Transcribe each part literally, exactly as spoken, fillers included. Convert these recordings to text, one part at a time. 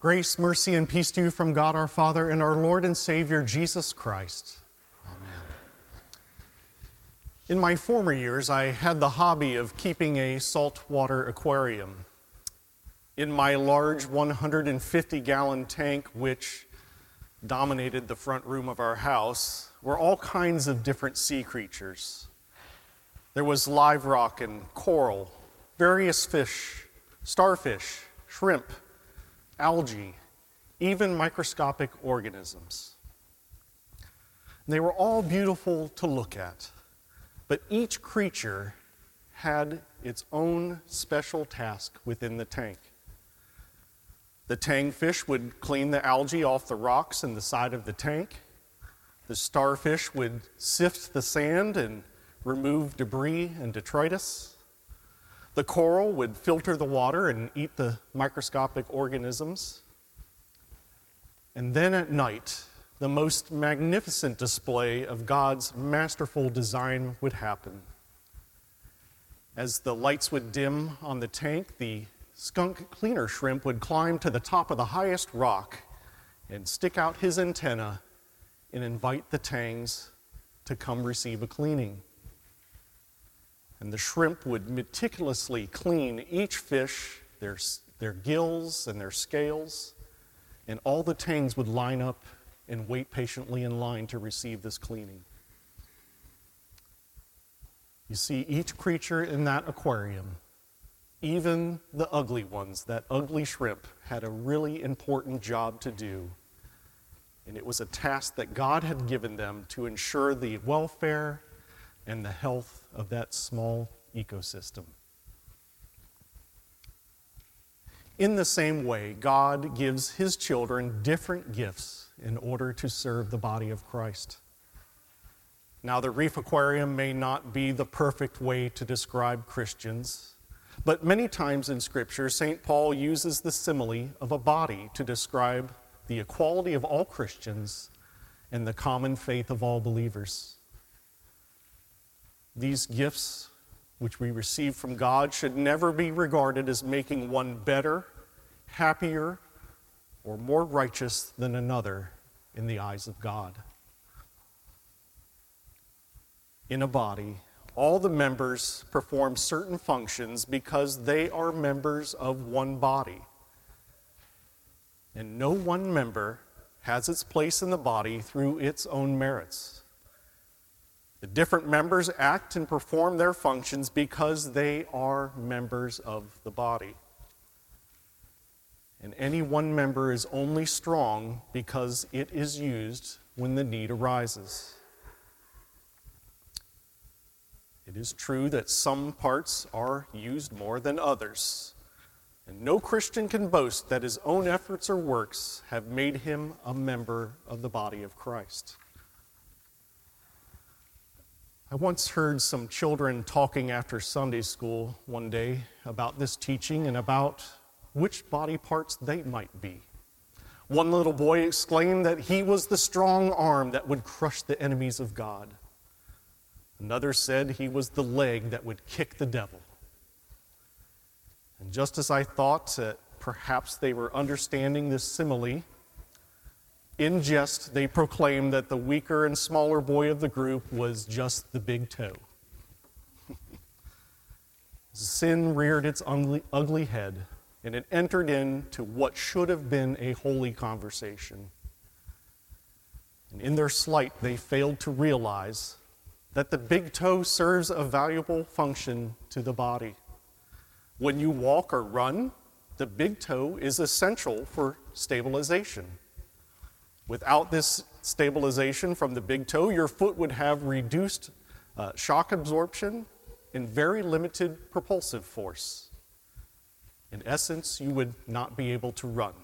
Grace, mercy, and peace to you from God our Father and our Lord and Savior, Jesus Christ. Amen. In my former years, I had the hobby of keeping a saltwater aquarium. In my large one hundred fifty gallon tank, which dominated the front room of our house, were all kinds of different sea creatures. There was live rock and coral, various fish, starfish, shrimp, algae, even microscopic organisms. They were all beautiful to look at, but each creature had its own special task within the tank. The tangfish would clean the algae off the rocks in the side of the tank. The starfish would sift the sand and remove debris and detritus. The coral would filter the water and eat the microscopic organisms. And then at night, the most magnificent display of God's masterful design would happen. As the lights would dim on the tank, the skunk cleaner shrimp would climb to the top of the highest rock and stick out his antenna and invite the tangs to come receive a cleaning. And the shrimp would meticulously clean each fish, their, their gills and their scales, and all the tangs would line up and wait patiently in line to receive this cleaning. You see, each creature in that aquarium, even the ugly ones, that ugly shrimp, had a really important job to do. And it was a task that God had given them to ensure the welfare and the health of that small ecosystem. In the same way, God gives his children different gifts in order to serve the body of Christ. Now, the reef aquarium may not be the perfect way to describe Christians, but many times in Scripture, Saint Paul uses the simile of a body to describe the equality of all Christians and the common faith of all believers. These gifts which we receive from God should never be regarded as making one better, happier, or more righteous than another in the eyes of God. In a body, all the members perform certain functions because they are members of one body. And no one member has its place in the body through its own merits. The different members act and perform their functions because they are members of the body. And any one member is only strong because it is used when the need arises. It is true that some parts are used more than others, and no Christian can boast that his own efforts or works have made him a member of the body of Christ. I once heard some children talking after Sunday school one day about this teaching and about which body parts they might be. One little boy exclaimed that he was the strong arm that would crush the enemies of God. Another said he was the leg that would kick the devil. And just as I thought that perhaps they were understanding this simile, in jest, they proclaimed that the weaker and smaller boy of the group was just the big toe. Sin reared its ugly, ugly head, and it entered into what should have been a holy conversation. And in their slight, they failed to realize that the big toe serves a valuable function to the body. When you walk or run, the big toe is essential for stabilization. Without this stabilization from the big toe, your foot would have reduced uh, shock absorption and very limited propulsive force. In essence, you would not be able to run.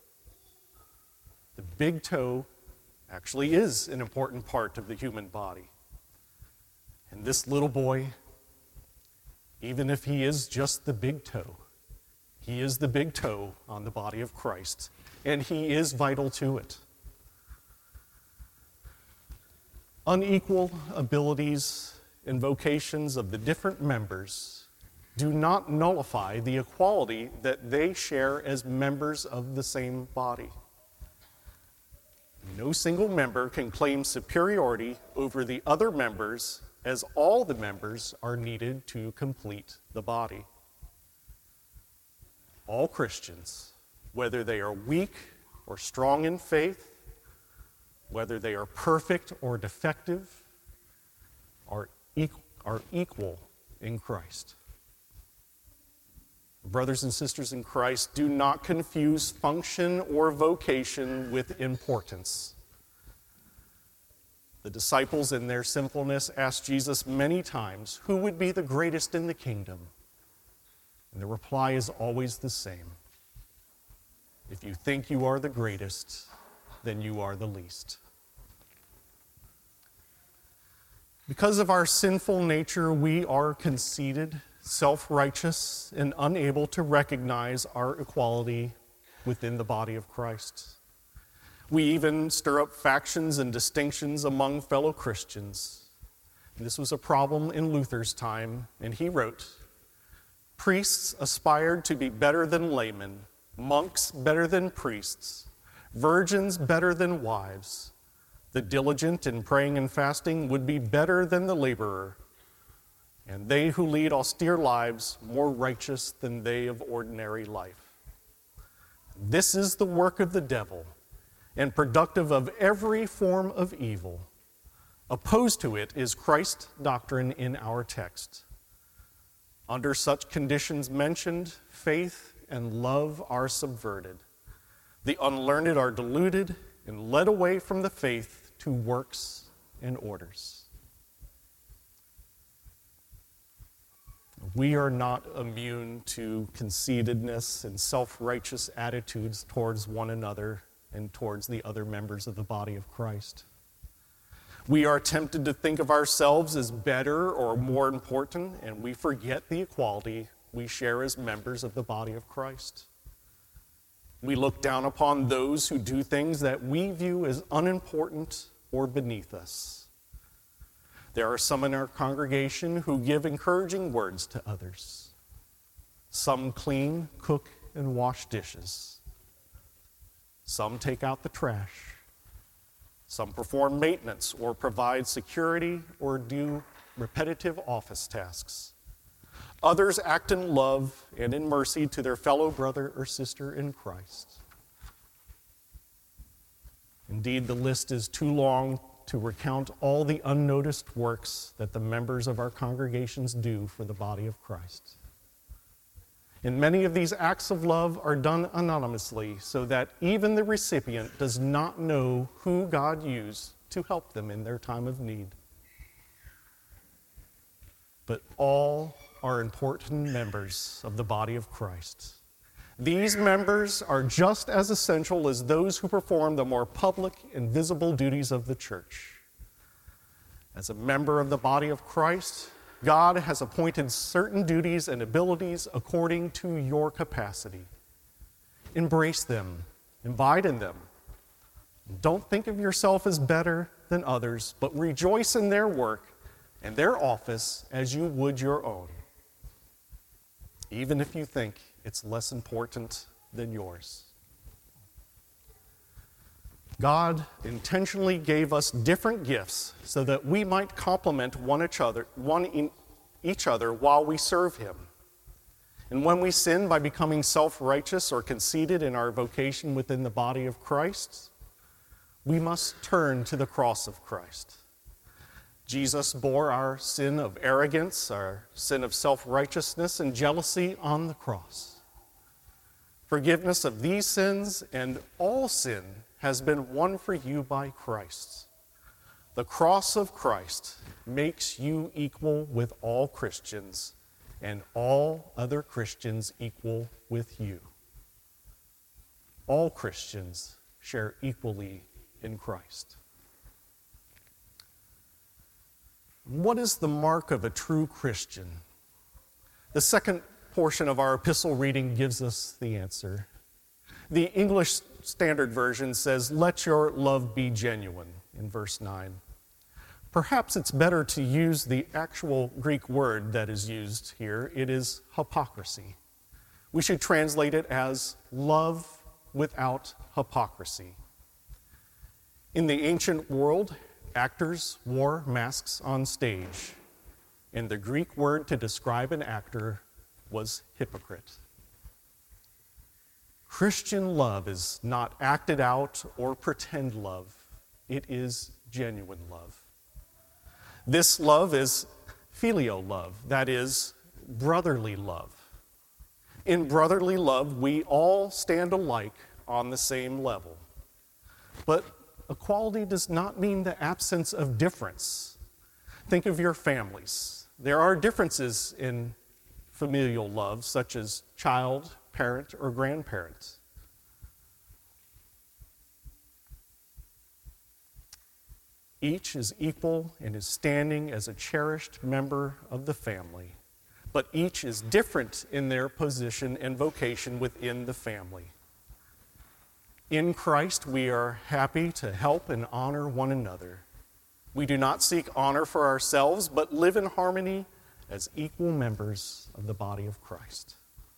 The big toe actually is an important part of the human body. And this little boy, even if he is just the big toe, he is the big toe on the body of Christ, and he is vital to it. Unequal abilities and vocations of the different members do not nullify the equality that they share as members of the same body. No single member can claim superiority over the other members, as all the members are needed to complete the body. All Christians, whether they are weak or strong in faith, whether they are perfect or defective, are equal, are equal in Christ. Brothers and sisters in Christ, do not confuse function or vocation with importance. The disciples, in their sinfulness, asked Jesus many times, who would be the greatest in the kingdom? And the reply is always the same. If you think you are the greatest, then you are the least. Because of our sinful nature, we are conceited, self-righteous, and unable to recognize our equality within the body of Christ. We even stir up factions and distinctions among fellow Christians. This was a problem in Luther's time, and he wrote, "Priests aspired to be better than laymen, monks better than priests, virgins better than wives. The diligent in praying and fasting would be better than the laborer, and they who lead austere lives more righteous than they of ordinary life. This is the work of the devil, and productive of every form of evil. Opposed to it is Christ's doctrine in our text. Under such conditions mentioned, faith and love are subverted. The unlearned are deluded and led away from the faith to works and orders." We are not immune to conceitedness and self-righteous attitudes towards one another and towards the other members of the body of Christ. We are tempted to think of ourselves as better or more important, and we forget the equality we share as members of the body of Christ. We look down upon those who do things that we view as unimportant or beneath us. There are some in our congregation who give encouraging words to others. Some clean, cook, and wash dishes. Some take out the trash. Some perform maintenance or provide security or do repetitive office tasks. Others act in love and in mercy to their fellow brother or sister in Christ. Indeed, the list is too long to recount all the unnoticed works that the members of our congregations do for the body of Christ. And many of these acts of love are done anonymously so that even the recipient does not know who God used to help them in their time of need. But all are important members of the body of Christ. These members are just as essential as those who perform the more public and visible duties of the church. As a member of the body of Christ, God has appointed certain duties and abilities according to your capacity. Embrace them, abide in them. Don't think of yourself as better than others, but rejoice in their work and their office as you would your own, even if you think it's less important than yours. God intentionally gave us different gifts so that we might complement one each other, one in each other while we serve Him. And when we sin by becoming self-righteous or conceited in our vocation within the body of Christ, we must turn to the cross of Christ. Jesus bore our sin of arrogance, our sin of self-righteousness and jealousy on the cross. Forgiveness of these sins and all sin has been won for you by Christ. The cross of Christ makes you equal with all Christians and all other Christians equal with you. All Christians share equally in Christ. What is the mark of a true Christian? The second portion of our epistle reading gives us the answer. The English Standard Version says, "Let your love be genuine," in verse nine. Perhaps it's better to use the actual Greek word that is used here. It is hypocrisy. We should translate it as love without hypocrisy. In the ancient world, actors wore masks on stage, and the Greek word to describe an actor was hypocrite. Christian love is not acted out or pretend love. It is genuine love. This love is filial love, that is, brotherly love. In brotherly love, we all stand alike on the same level. But equality does not mean the absence of difference. Think of your families. There are differences in familial love, such as child, parent, or grandparent. Each is equal and is standing as a cherished member of the family, but each is different in their position and vocation within the family. In Christ, we are happy to help and honor one another. We do not seek honor for ourselves, but live in harmony as equal members of the body of Christ.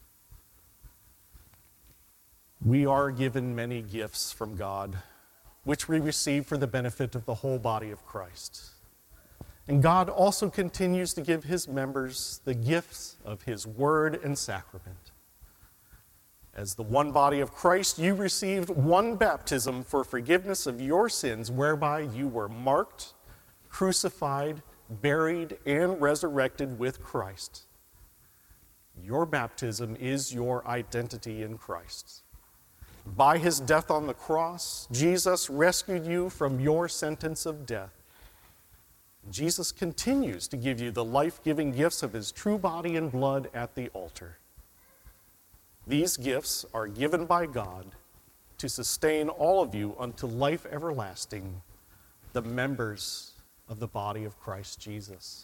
We are given many gifts from God, which we receive for the benefit of the whole body of Christ. And God also continues to give his members the gifts of his word and sacrament. As the one body of Christ, you received one baptism for forgiveness of your sins, whereby you were marked, crucified, buried, and resurrected with Christ. Your baptism is your identity in Christ. By his death on the cross, Jesus rescued you from your sentence of death. Jesus continues to give you the life-giving gifts of his true body and blood at the altar. These gifts are given by God to sustain all of you unto life everlasting, the members of the body of Christ Jesus.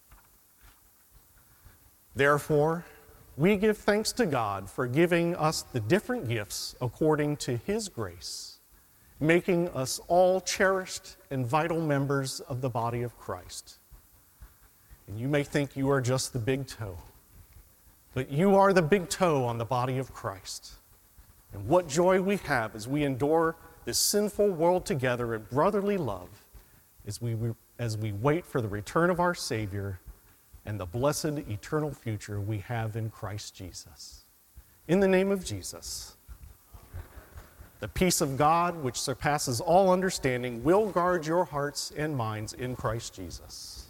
Therefore, we give thanks to God for giving us the different gifts according to his grace, making us all cherished and vital members of the body of Christ. And you may think you are just the big toe, but you are the big toe on the body of Christ. And what joy we have as we endure this sinful world together in brotherly love as we, as we wait for the return of our Savior and the blessed eternal future we have in Christ Jesus. In the name of Jesus, the peace of God, which surpasses all understanding, will guard your hearts and minds in Christ Jesus.